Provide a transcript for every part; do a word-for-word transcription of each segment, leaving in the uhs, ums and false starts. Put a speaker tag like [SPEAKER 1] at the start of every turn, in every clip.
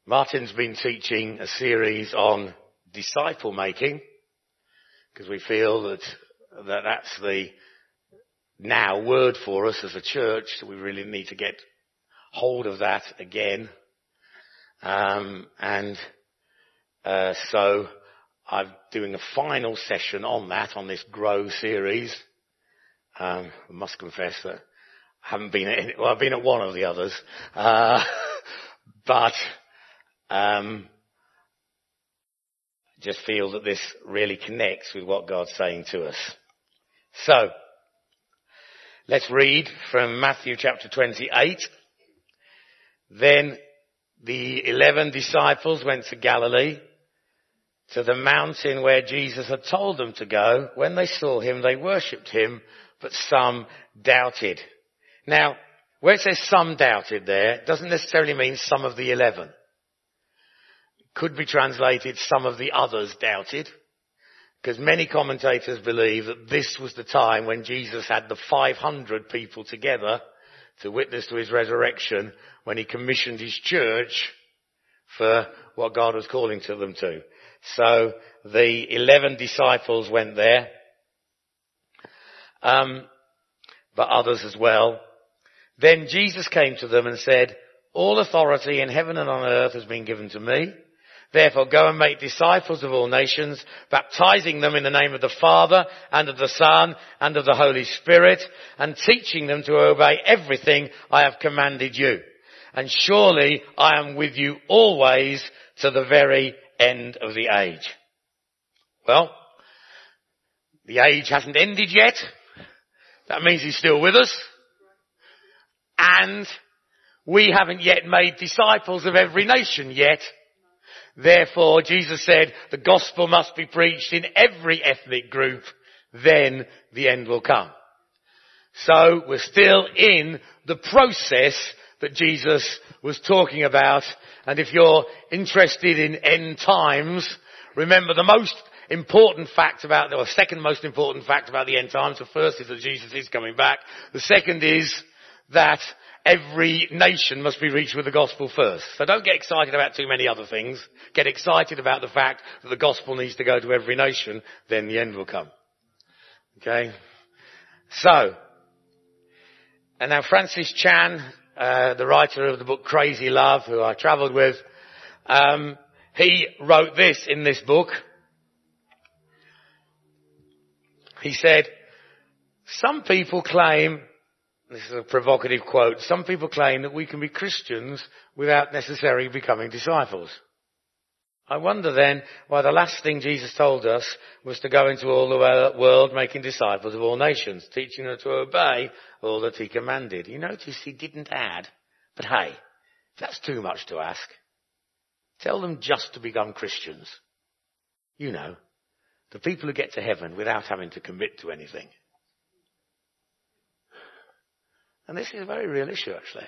[SPEAKER 1] Martin's been teaching a series on disciple making because we feel that, that that's the now word for us as a church, that we really need to get hold of that again. Um, and uh, so I'm doing a final session on that, on this Grow series. Um, I must confess that I haven't been at any, well, I've been at one of the others, uh, but um, just feel that this really connects with what God's saying to us. So, let's read from Matthew chapter twenty-eight. Then the eleven disciples went to Galilee, to the mountain where Jesus had told them to go. When they saw him, they worshipped him, but some doubted. Now, where it says some doubted there, it doesn't necessarily mean some of the eleven. It could be translated some of the others doubted, because many commentators believe that this was the time when Jesus had the five hundred people together to witness to his resurrection, when he commissioned his church for what God was calling to them to. So the eleven disciples went there, um, but others as well. Then Jesus came to them and said, "All authority in heaven and on earth has been given to me. Therefore go and make disciples of all nations, baptizing them in the name of the Father and of the Son and of the Holy Spirit, and teaching them to obey everything I have commanded you. And surely I am with you always to the very end of the age." Well, the age hasn't ended yet. That means he's still with us. And we haven't yet made disciples of every nation yet. Therefore, Jesus said, the gospel must be preached in every ethnic group, then the end will come. So we're still in the process that Jesus was talking about. And if you're interested in end times, remember the most important fact about, or second most important fact about the end times, the first is that Jesus is coming back. The second is that every nation must be reached with the gospel first. So don't get excited about too many other things. Get excited about the fact that the gospel needs to go to every nation, then the end will come. Okay? So, and now Francis Chan, uh, the writer of the book Crazy Love, who I travelled with, um, he wrote this in this book. He said, some people claim, this is a provocative quote, some people claim that we can be Christians without necessarily becoming disciples. I wonder then why the last thing Jesus told us was to go into all the world making disciples of all nations, teaching them to obey all that he commanded. You notice he didn't add, but hey, if that's too much to ask, tell them just to become Christians. You know, the people who get to heaven without having to commit to anything. And this is a very real issue, actually.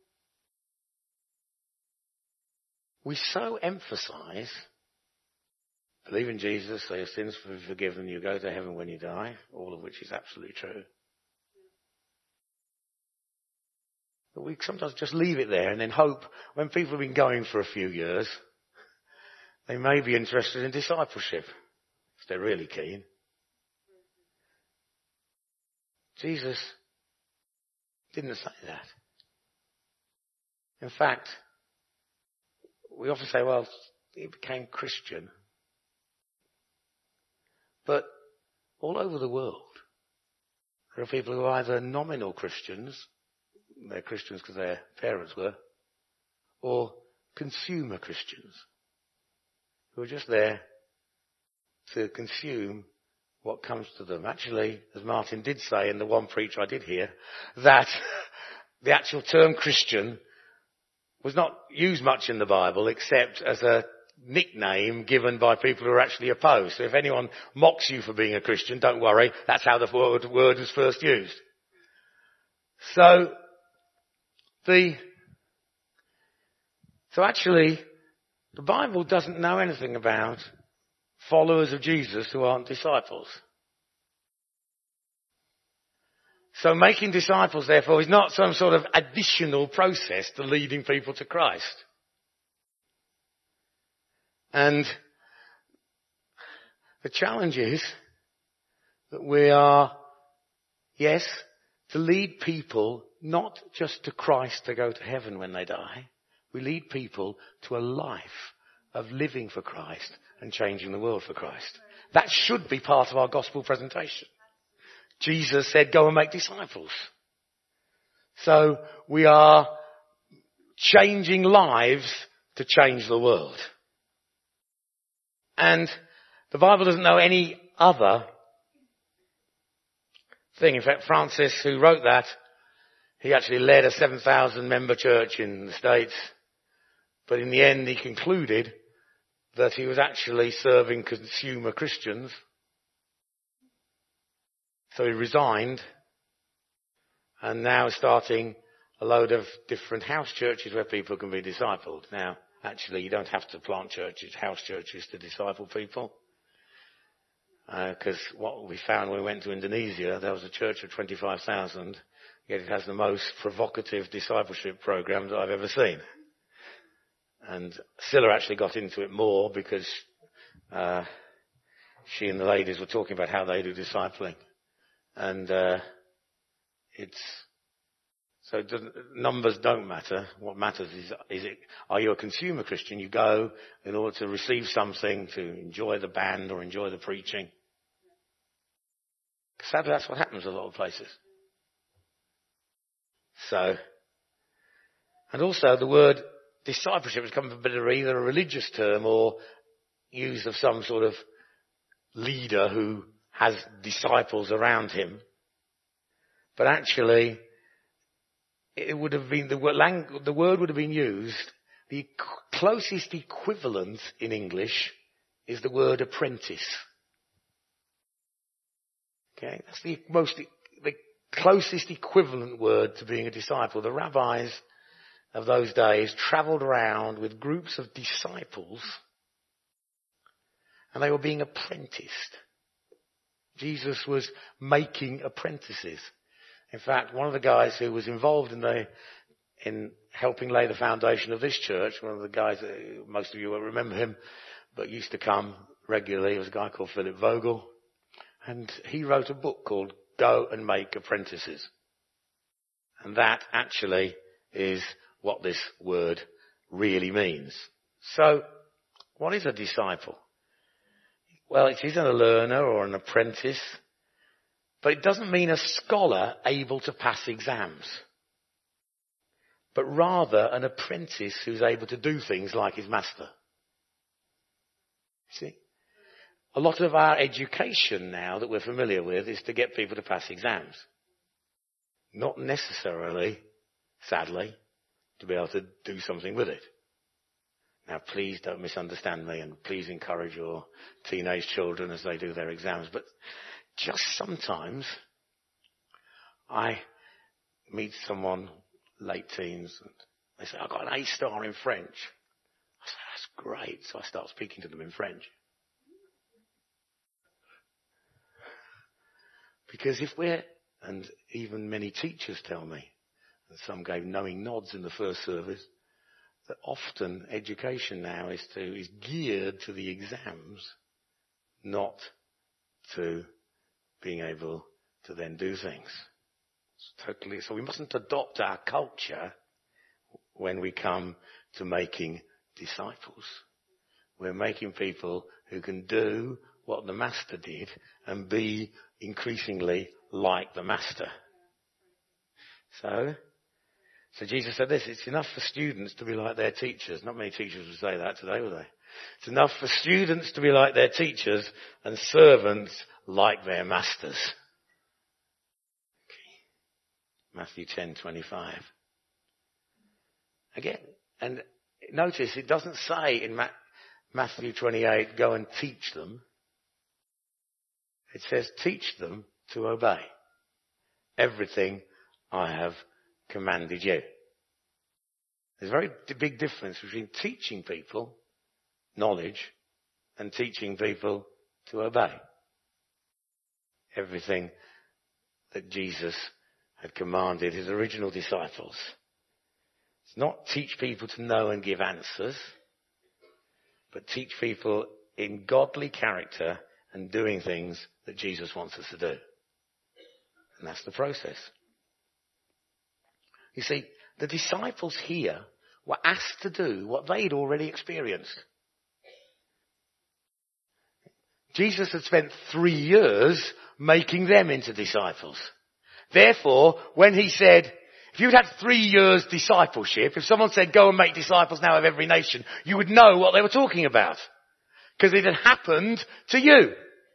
[SPEAKER 1] We so emphasize, believe in Jesus, so your sins will be forgiven, you go to heaven when you die, all of which is absolutely true. But we sometimes just leave it there and then hope when people have been going for a few years, they may be interested in discipleship, if they're really keen. Jesus didn't say that. In fact, we often say, well, he became Christian. But all over the world, there are people who are either nominal Christians, they're Christians because their parents were, or consumer Christians, who are just there to consume what comes to them. Actually, as Martin did say in the one preach I did hear, that the actual term Christian was not used much in the Bible except as a nickname given by people who are actually opposed. So if anyone mocks you for being a Christian, don't worry, that's how the word, word was first used. So, the, so actually, the Bible doesn't know anything about followers of Jesus who aren't disciples. So making disciples, therefore, is not some sort of additional process to leading people to Christ. And the challenge is that we are, yes, to lead people not just to Christ to go to heaven when they die. We lead people to a life of living for Christ and changing the world for Christ. That should be part of our gospel presentation. Jesus said, go and make disciples. So we are changing lives to change the world. And the Bible doesn't know any other thing. In fact, Francis, who wrote that, he actually led a seven thousand member church in the States. But in the end, he concluded that he was actually serving consumer Christians. So he resigned and now is starting a load of different house churches where people can be discipled. Now, actually, you don't have to plant churches, house churches to disciple people. Because uh, what we found when we went to Indonesia, there was a church of twenty-five thousand, yet it has the most provocative discipleship program that I've ever seen. And Scylla actually got into it more because uh, she and the ladies were talking about how they do discipling. And uh, it's so it doesn't, numbers don't matter. What matters is, is it, are you a consumer Christian? You go in order to receive something, to enjoy the band or enjoy the preaching. Sadly, that's what happens in a lot of places. So, and also the word discipleship has come from a bit of either a religious term or used of some sort of leader who has disciples around him. But actually, it would have been, the word, the word would have been used, the closest equivalent in English is the word apprentice. Okay, that's the most, the closest equivalent word to being a disciple. The rabbis of those days travelled around with groups of disciples and they were being apprenticed. Jesus was making apprentices. In fact, one of the guys who was involved in the in helping lay the foundation of this church, one of the guys, that most of you will remember him, but used to come regularly, was a guy called Philip Vogel. And he wrote a book called Go and Make Apprentices. And that actually is what this word really means. So, what is a disciple? Well, it isn't a learner or an apprentice, but it doesn't mean a scholar able to pass exams, but rather an apprentice who's able to do things like his master. See? A lot of our education now that we're familiar with is to get people to pass exams. Not necessarily, sadly, to be able to do something with it. Now, please don't misunderstand me and please encourage your teenage children as they do their exams. But just sometimes I meet someone, late teens, and they say, I've got an A star in French. I say, that's great. So I start speaking to them in French. Because if we're, and even many teachers tell me, and some gave knowing nods in the first service, that often education now is to is geared to the exams, not to being able to then do things. It's totally, so we mustn't adopt our culture when we come to making disciples. We're making people who can do what the master did and be increasingly like the master. So, so Jesus said this, it's enough for students to be like their teachers. Not many teachers would say that today, would they? It's enough for students to be like their teachers and servants like their masters. Okay. Matthew ten twenty-five. Again, and notice it doesn't say in Matthew twenty-eight, go and teach them. It says teach them to obey everything I have commanded you. There's a very big difference between teaching people knowledge and teaching people to obey everything that Jesus had commanded his original disciples. It's not teach people to know and give answers. but teach people in godly character and doing things that Jesus wants us to do. And that's the process. You see, the disciples here were asked to do what they'd already experienced. Jesus had spent three years making them into disciples. Therefore, when he said, if you'd had three years discipleship, if someone said, go and make disciples now of every nation, you would know what they were talking about. Because it had happened to you.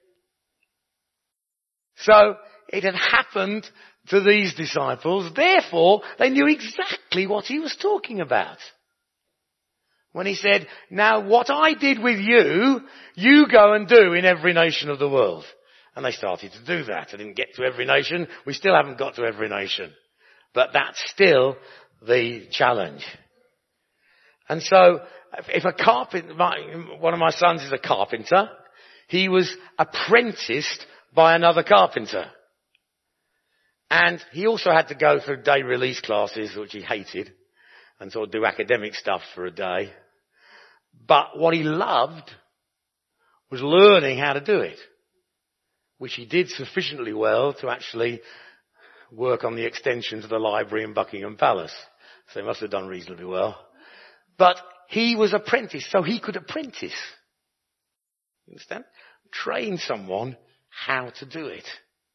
[SPEAKER 1] So, it had happened to these disciples. Therefore, they knew exactly what he was talking about. When he said, now what I did with you, you go and do in every nation of the world. And they started to do that. I didn't get to every nation. We still haven't got to every nation. But that's still the challenge. And so, if a carpenter, one of my sons is a carpenter, he was apprenticed by another carpenter. And he also had to go through day release classes, which he hated, and sort of do academic stuff for a day. But what he loved was learning how to do it, which he did sufficiently well to actually work on the extension to the library in Buckingham Palace. So he must have done reasonably well. But he was apprenticed, so he could apprentice. You understand? Train someone how to do it.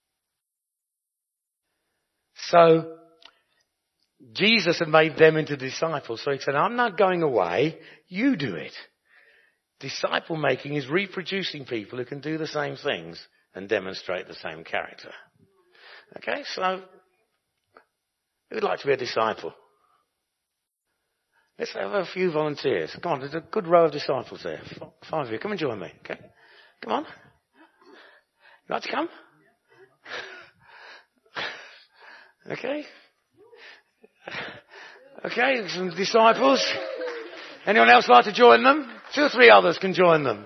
[SPEAKER 1] So, Jesus had made them into disciples. So he said, I'm not going away. You do it. Disciple making is reproducing people who can do the same things and demonstrate the same character. Okay, so who would like to be a disciple? Let's have a few volunteers. Come on, there's a good row of disciples there. Five of you. Come and join me. Okay, come on. You like to come? Okay. Okay, some disciples. Anyone else like to join them? Two or three others can join them.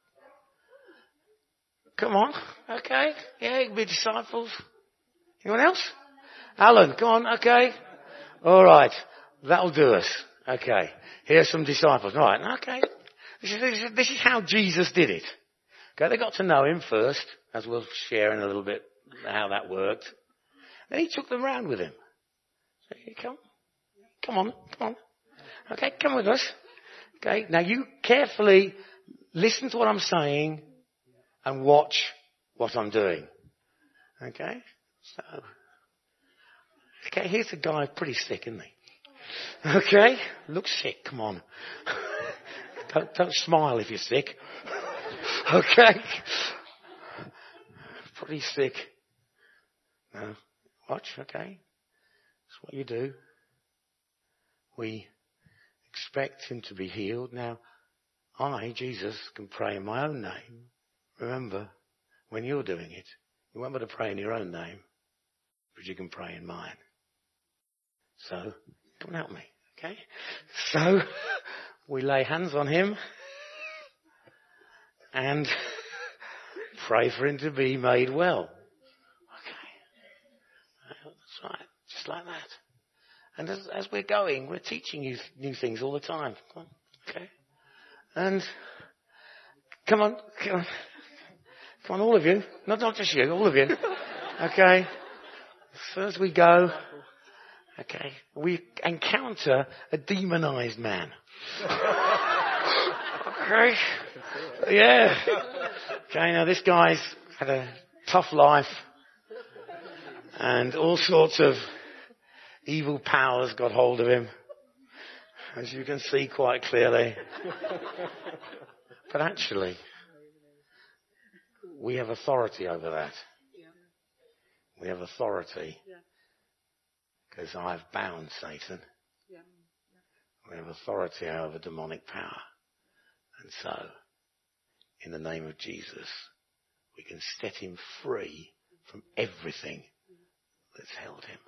[SPEAKER 1] Come on. Okay. Yeah, you can be disciples. Anyone else? Alan, come on. Okay. All right. That'll do us. Okay. Here's some disciples. All right. Okay. This is, this is, this is how Jesus did it. Okay. They got to know him first, as we'll share in a little bit how that worked. Then he took them round with him. So you come. Come on. Come on. Okay. Come with us. Okay. Now you carefully listen to what I'm saying and watch what I'm doing. Okay. So, okay, here's a guy pretty sick, isn't he? Okay, looks sick, come on. don't, don't smile if you're sick. Okay. Pretty sick. No, watch, okay. That's what you do. We expect him to be healed. Now, I, Jesus, can pray in my own name. Remember, when you're doing it, you won't be able to pray in your own name, but you can pray in mine. So, come and help me, okay? So, we lay hands on him and pray for him to be made well. Okay. That's right, just like that. And as, as we're going, we're teaching you new things all the time. Come on, okay? And, come on, come on. Come on, all of you. Not, not just you, all of you. Okay. So as we go, okay, we encounter a demonized man. Okay. Yeah. Okay, now this guy's had a tough life and all sorts of evil powers got hold of him, as you can see quite clearly. But actually, we have authority over that. We have authority because I've bound Satan. We have authority over demonic power. And so, in the name of Jesus, we can set him free from everything that's held him.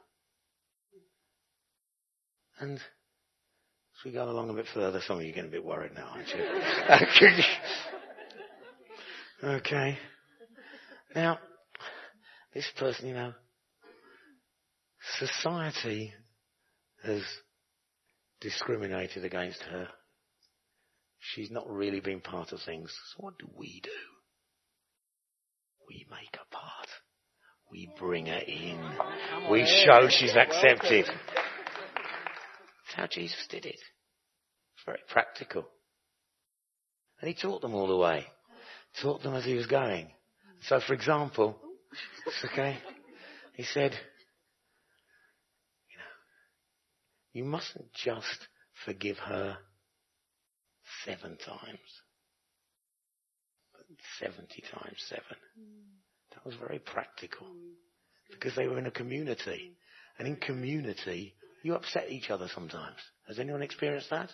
[SPEAKER 1] And as we go along a bit further, some of you are getting a bit worried now, aren't you? Okay. Now, this person, you know, society has discriminated against her. she's not really been part of things. So what do we do? We make her part. We bring her in. We show she's accepted. That's how Jesus did it. It's very practical. And he taught them all the way. Taught them as he was going. So for example, it's okay, he said, you know, you mustn't just forgive her seven times, but seventy times seven. That was very practical because they were in a community. And in community, you upset each other sometimes. Has anyone experienced that?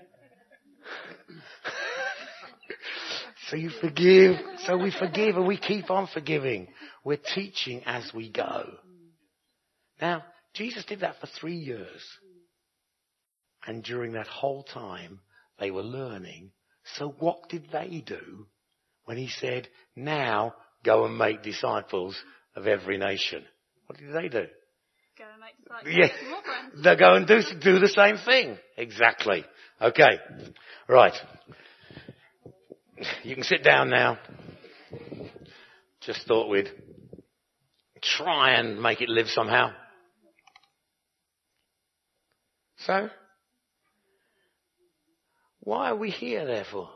[SPEAKER 1] So you forgive. So we forgive and we keep on forgiving. We're teaching as we go. Now, Jesus did that for three years. And during that whole time, they were learning. So what did they do when he said, now go and make disciples of every nation? What did they do?
[SPEAKER 2] Go and make disciples.
[SPEAKER 1] Yeah.
[SPEAKER 2] More friends.
[SPEAKER 1] They go and do, do the same thing. Exactly. Okay. Right. You can sit down now. Just thought we'd try and make it live somehow. So, why are we here, therefore?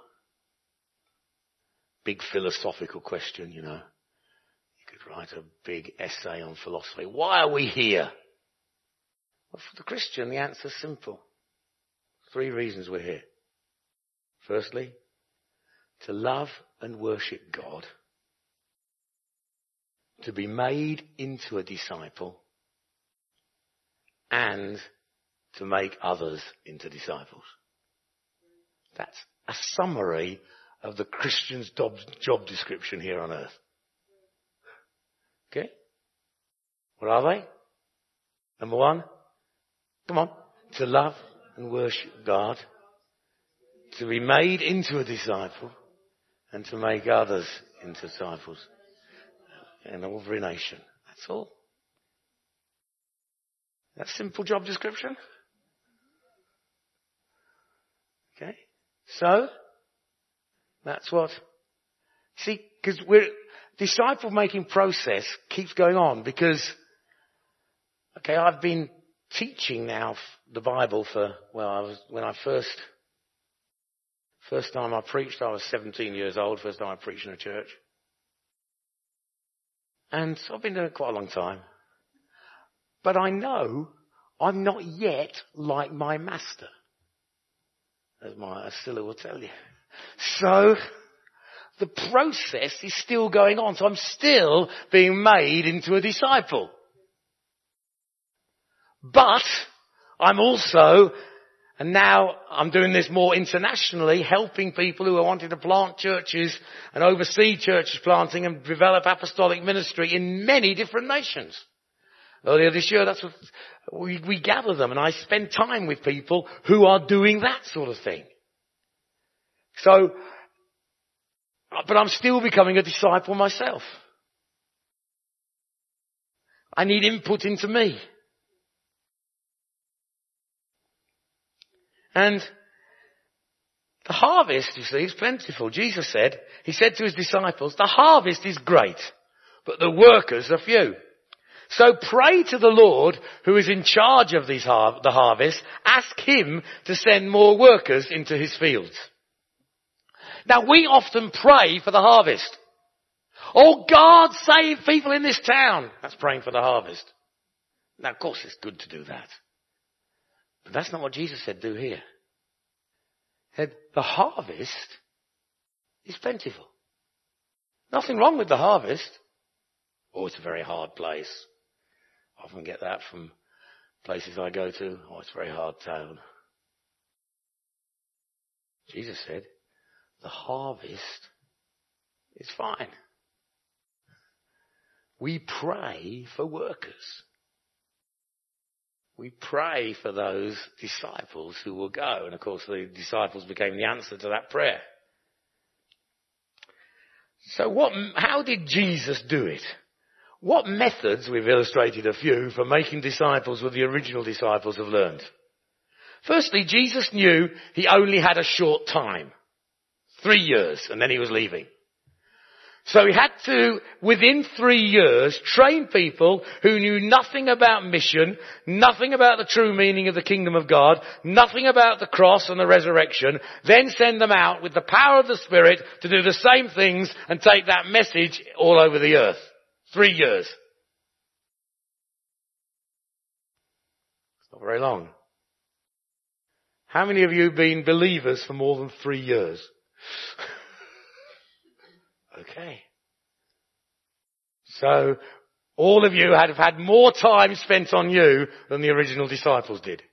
[SPEAKER 1] Big philosophical question, you know. You could write a big essay on philosophy. Why are we here? Well, for the Christian, the answer's simple. Three reasons we're here. Firstly, to love and worship God. To be made into a disciple. And to make others into disciples. That's a summary of the Christian's job, job description here on earth. Okay? What are they? Number one, come on, to love and worship God, to be made into a disciple, and to make others into disciples in every nation. That's all. That simple job description. Okay? So, that's what, see, because we're, disciple making process keeps going on because, okay, I've been teaching now the Bible for, well, I was, when I first, first time I preached, I was seventeen years old, first time I preached in a church. And so I've been doing it quite a long time. But I know I'm not yet like my master. As my Ascilla will tell you. So, the process is still going on. So I'm still being made into a disciple. But, I'm also, and now I'm doing this more internationally, helping people who are wanting to plant churches and oversee churches planting and develop apostolic ministry in many different nations. Earlier this year, that's what we, we gather them and I spend time with people who are doing that sort of thing. So, but I'm still becoming a disciple myself. I need input into me. And the harvest, you see, is plentiful. Jesus said, he said to his disciples, the harvest is great, but the workers are few. So pray to the Lord who is in charge of these har- the harvest. Ask him to send more workers into his fields. Now we often pray for the harvest. Oh God, save people in this town. That's praying for the harvest. Now of course it's good to do that. But that's not what Jesus said do here. He said the harvest is plentiful. Nothing wrong with the harvest. Oh, it's a very hard place. I often get that from places I go to. Oh, it's a very hard town. Jesus said, the harvest is fine. We pray for workers. We pray for those disciples who will go. And of course the disciples became the answer to that prayer. So what, how did Jesus do it? What methods, we've illustrated a few, for making disciples were the original disciples have learned. Firstly, Jesus knew he only had a short time. Three years, and then he was leaving. So he had to, within three years, train people who knew nothing about mission, nothing about the true meaning of the kingdom of God, nothing about the cross and the resurrection, then send them out with the power of the Spirit to do the same things and take that message all over the earth. Three years. It's not very long. How many of you have been believers for more than three years? Okay. So, all of you have had more time spent on you than the original disciples did.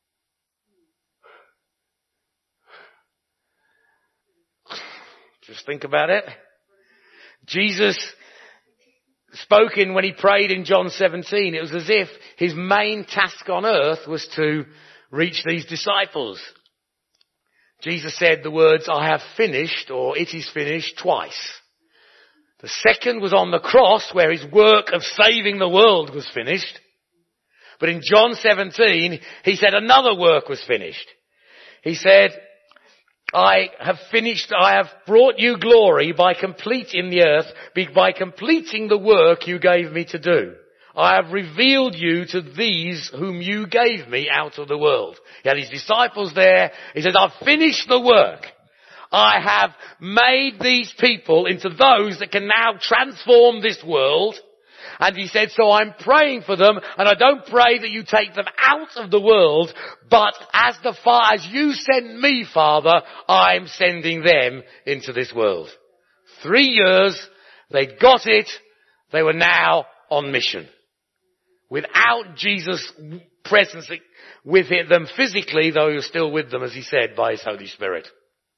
[SPEAKER 1] Just think about it. Jesus spoke in when he prayed in John seventeen. It was as if his main task on earth was to reach these disciples. Jesus said the words, "I have finished," or "it is finished," twice. The second was on the cross where his work of saving the world was finished. But in John seventeen, he said another work was finished. He said, I have finished, I have brought you glory by completing the earth, by completing the work you gave me to do. I have revealed you to these whom you gave me out of the world. He had his disciples there. He says, I've finished the work. I have made these people into those that can now transform this world. And he said, so I'm praying for them, and I don't pray that you take them out of the world, but as the Fa- as you send me, Father, I'm sending them into this world. Three years, they got it, they were now on mission. Without Jesus' presence with them physically, though he was still with them, as he said, by his Holy Spirit.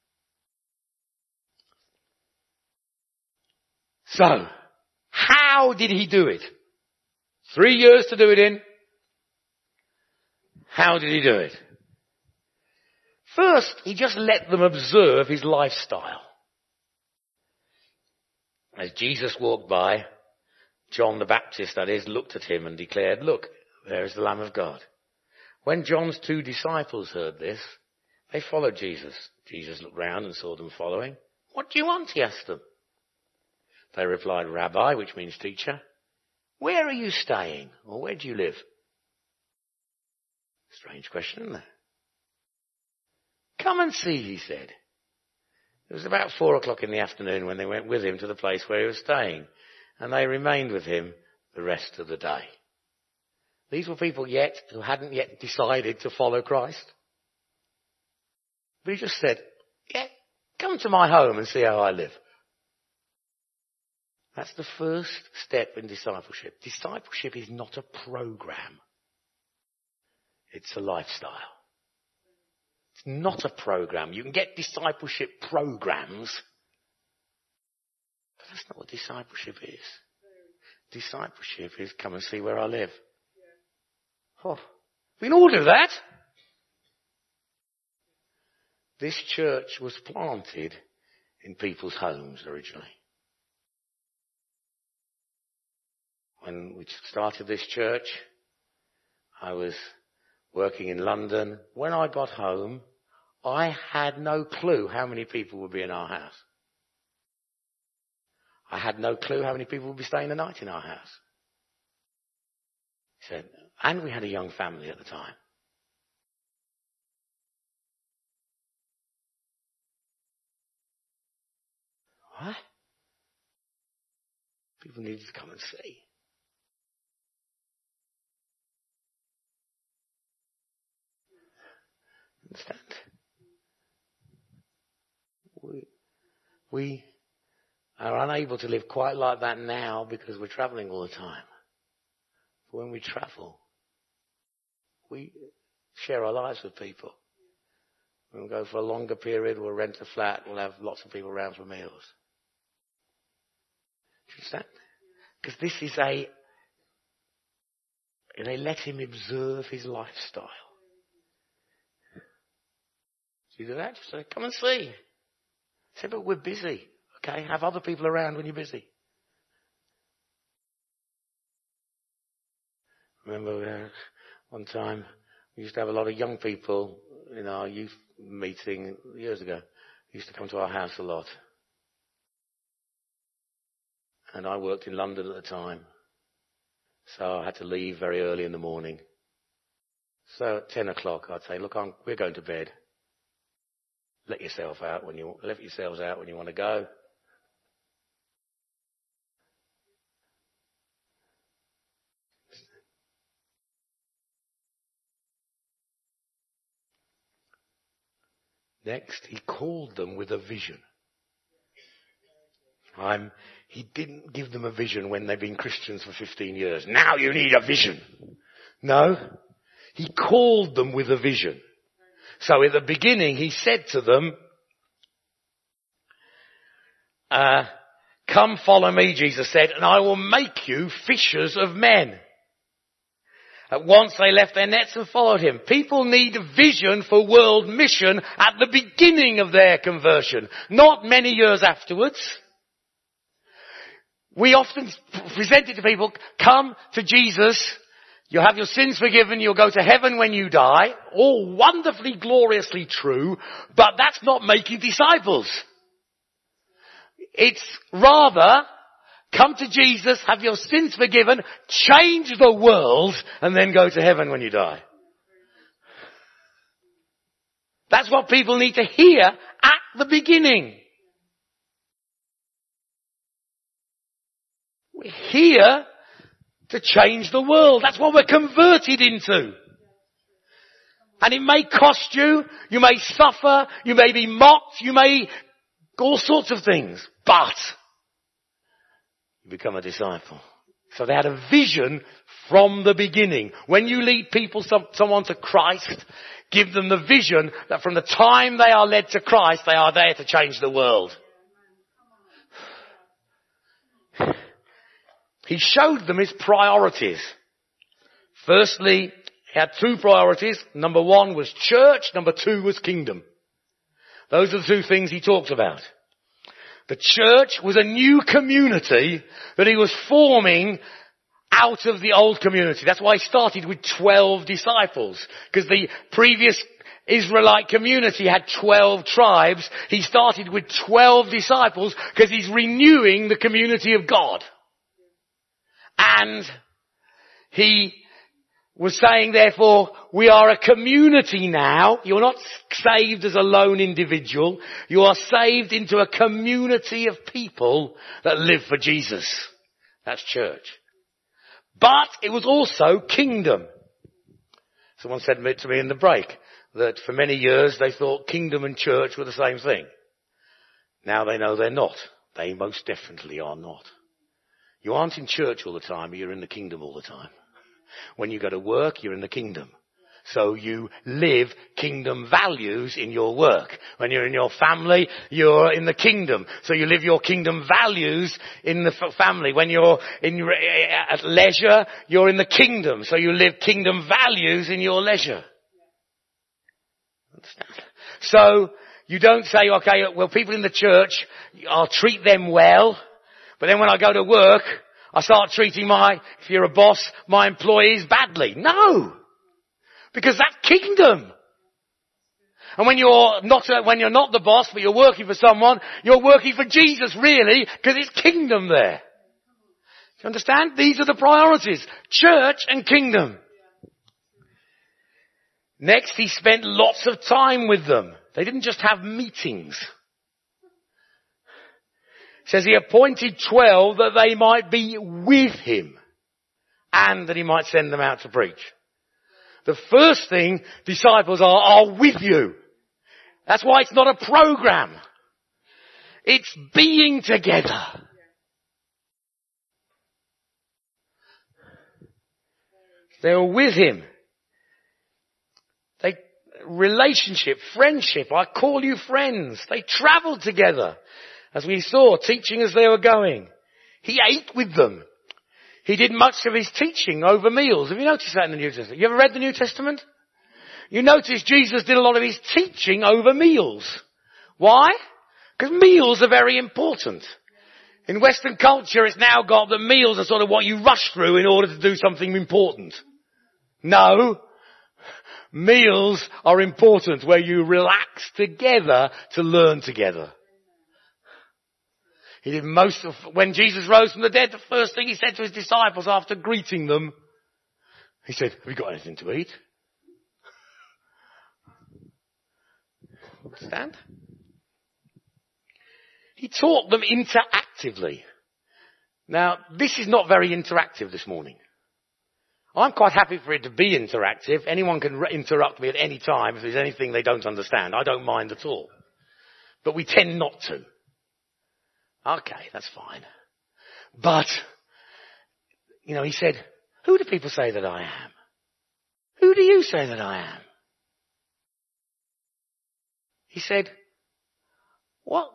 [SPEAKER 1] So, how did he do it? Three years to do it in. How did he do it? First, he just let them observe his lifestyle. As Jesus walked by, John the Baptist, that is, looked at him and declared, look, there is the Lamb of God. When John's two disciples heard this, they followed Jesus. Jesus looked round and saw them following. What do you want? He asked them. They replied, Rabbi, which means teacher, where are you staying? Or where do you live? Strange question, isn't it? Come and see, he said. It was about four o'clock in the afternoon when they went with him to the place where he was staying. And they remained with him the rest of the day. These were people yet who hadn't yet decided to follow Christ. But he just said, yeah, come to my home and see how I live. That's the first step in discipleship. Discipleship is not a program. It's a lifestyle. It's not a program. You can get discipleship programs, but that's not what discipleship is. Discipleship is come and see where I live. Oh, we can all do that. This church was planted in people's homes originally. When we started this church, I was working in London. When I got home, I had no clue how many people would be in our house. I had no clue how many people would be staying the night in our house. He said, and we had a young family at the time. What? People needed to come and see. Understand? We, we are unable to live quite like that now because we're travelling all the time. But when we travel, we share our lives with people. When we go for a longer period, we'll rent a flat, we'll have lots of people around for meals. Do you understand? Because this is a, they let him observe his lifestyle. Do you do that? Just say, come and see. Say, but we're busy. Okay, have other people around when you're busy. Remember uh, one time we used to have a lot of young people in our youth meeting years ago. He used to come to our house a lot. And I worked in London at the time. So I had to leave very early in the morning. So at ten o'clock I'd say, look, I'm, we're going to bed. Let yourself out when you, let yourselves out when you want to go. Next, he called them with a vision. I'm, he didn't give them a vision when they've been Christians for fifteen years. Now you need a vision. No. He called them with a vision. So at the beginning he said to them, uh, come follow me, Jesus said, and I will make you fishers of men. At once they left their nets and followed him. People need a vision for world mission at the beginning of their conversion, not many years afterwards. We often present it to people, come to Jesus, you'll have your sins forgiven, you'll go to heaven when you die. All wonderfully, gloriously true, but that's not making disciples. It's rather, come to Jesus, have your sins forgiven, change the world, and then go to heaven when you die. That's what people need to hear at the beginning. We're here to change the world. That's what we're converted into. And it may cost you, you may suffer, you may be mocked, you may, all sorts of things, but you become a disciple. So they had a vision from the beginning. When you lead people, some, someone to Christ, give them the vision that from the time they are led to Christ, they are there to change the world. He showed them his priorities. Firstly, he had two priorities. Number one was church. Number two was kingdom. Those are the two things he talked about. The church was a new community that he was forming out of the old community. That's why he started with twelve disciples. Because the previous Israelite community had twelve tribes. He started with twelve disciples because he's renewing the community of God. And he was saying, therefore, we are a community now. You're not saved as a lone individual. You are saved into a community of people that live for Jesus. That's church. But it was also kingdom. Someone said to me in the break that for many years they thought kingdom and church were the same thing. Now they know they're not. They most definitely are not. You aren't in church all the time, but you're in the kingdom all the time. When you go to work, you're in the kingdom. So you live kingdom values in your work. When you're in your family, you're in the kingdom. So you live your kingdom values in the family. When you're in your, at leisure, you're in the kingdom. So you live kingdom values in your leisure. So you don't say, okay, well, people in the church, I'll treat them well. But then when I go to work, I start treating my, if you're a boss, my employees badly. No! Because that's kingdom. And when you're not, a, when you're not the boss, but you're working for someone, you're working for Jesus really, because it's kingdom there. Do you understand? These are the priorities. Church and kingdom. Next, he spent lots of time with them. They didn't just have meetings. It says he appointed twelve that they might be with him and that he might send them out to preach. The first thing disciples are, are with you. That's why it's not a program. It's being together. They were with him. They, relationship, friendship, I call you friends. They traveled together. As we saw, teaching as they were going. He ate with them. He did much of his teaching over meals. Have you noticed that in the New Testament? You ever read the New Testament? You notice Jesus did a lot of his teaching over meals. Why? Because meals are very important. In Western culture, it's now got that meals are sort of what you rush through in order to do something important. No. Meals are important where you relax together to learn together. He did most of, when Jesus rose from the dead, the first thing he said to his disciples after greeting them, he said, have you got anything to eat? Understand? He taught them interactively. Now, this is not very interactive this morning. I'm quite happy for it to be interactive. Anyone can re- interrupt me at any time if there's anything they don't understand. I don't mind at all. But we tend not to. Okay, that's fine. But, you know, he said, who do people say that I am? Who do you say that I am? He said, what?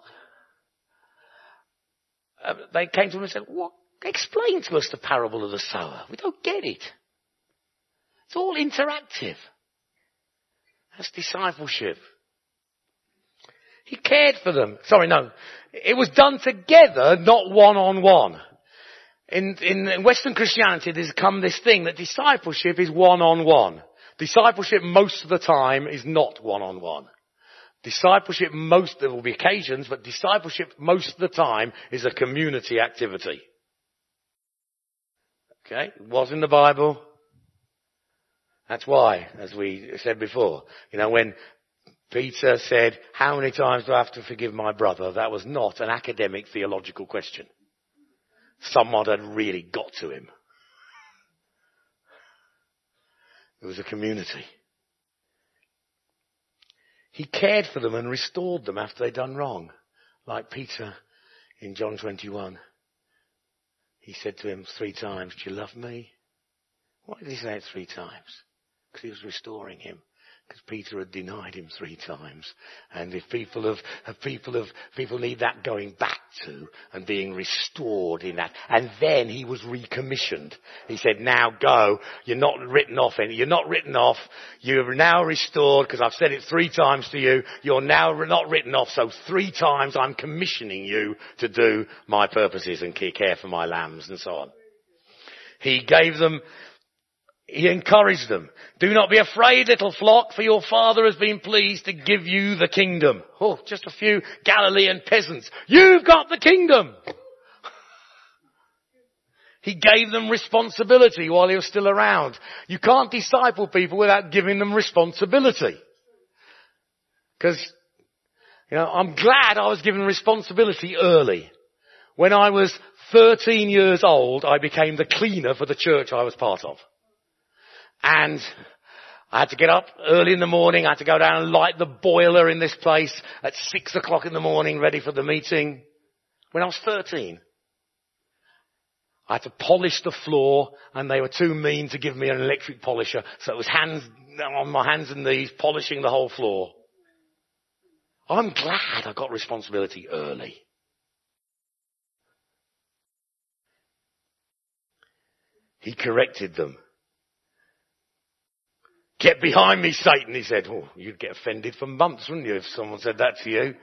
[SPEAKER 1] Uh, they came to him and said, what? Explain to us the parable of the sower. We don't get it. It's all interactive. That's discipleship. He cared for them. Sorry, no. It was done together, not one-on-one. In, in Western Christianity, there's come this thing that discipleship is one-on-one. Discipleship most of the time is not one-on-one. Discipleship most, there will be occasions, but discipleship most of the time is a community activity. Okay? It was in the Bible. That's why, as we said before, you know, when Peter said, how many times do I have to forgive my brother? That was not an academic theological question. Someone had really got to him. It was a community. He cared for them and restored them after they'd done wrong. Like Peter in John twenty-one. He said to him three times, do you love me? Why did he say it three times? Because he was restoring him. Because Peter had denied him three times. And if people have, have people have, people need that going back to and being restored in that. And then he was recommissioned. He said, now go. You're not written off any, you're not written off. You're now restored because I've said it three times to you. You're now not written off. So three times I'm commissioning you to do my purposes and care for my lambs and so on. He gave them, He encouraged them. Do not be afraid, little flock, for your Father has been pleased to give you the kingdom. Oh, just a few Galilean peasants. You've got the kingdom. He gave them responsibility while he was still around. You can't disciple people without giving them responsibility. Because, you know, I'm glad I was given responsibility early. When I was thirteen years old, I became the cleaner for the church I was part of. And I had to get up early in the morning. I had to go down and light the boiler in this place at six o'clock in the morning, ready for the meeting. When I was thirteen, I had to polish the floor, and they were too mean to give me an electric polisher. So it was hands on my hands and knees, polishing the whole floor. I'm glad I got responsibility early. He corrected them. Get behind me, Satan, he said. Oh, you'd get offended for months, wouldn't you, if someone said that to you?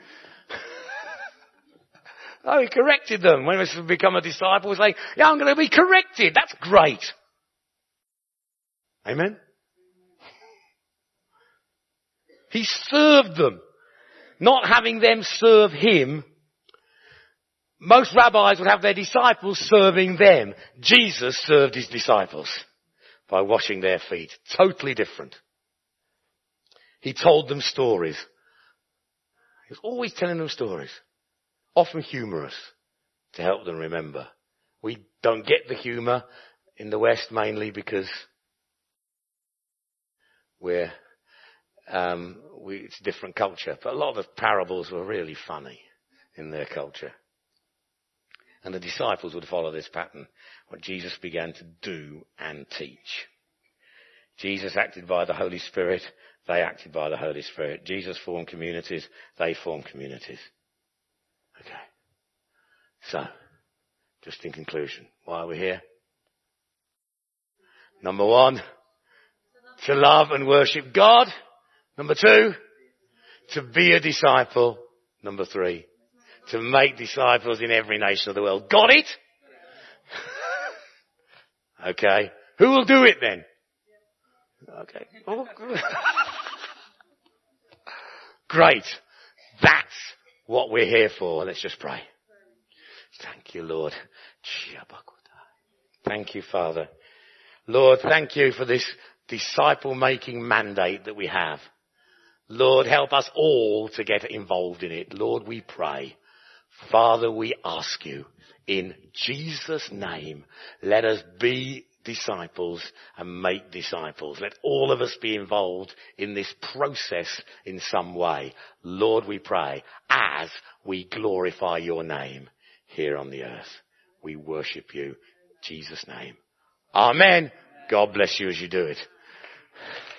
[SPEAKER 1] Oh, he corrected them. When we become a disciple, we say, yeah, I'm going to be corrected. That's great. Amen? He served them. Not having them serve him. Most rabbis would have their disciples serving them. Jesus served his disciples by washing their feet. Totally different. He told them stories. He was always telling them stories. Often humorous to help them remember. We don't get the humour in the West mainly because we're, um, we, it's a different culture. But a lot of the parables were really funny in their culture. And the disciples would follow this pattern, what Jesus began to do and teach. Jesus acted by the Holy Spirit. They acted by the Holy Spirit. Jesus formed communities. They formed communities. Okay. So, just in conclusion, why are we here? Number one, to love and worship God. Number two, to be a disciple. Number three, to make disciples in every nation of the world. Got it? Okay. Who will do it then? Okay. Oh, great. That's what we're here for. Let's just pray. Thank you, Lord. Thank you, Father. Lord, thank you for this disciple-making mandate that we have. Lord, help us all to get involved in it. Lord, we pray. Father, we ask you, in Jesus' name, let us be disciples and make disciples. Let all of us be involved in this process in some way. Lord, we pray, as we glorify your name here on the earth. We worship you. In Jesus' name. Amen. God bless you as you do it.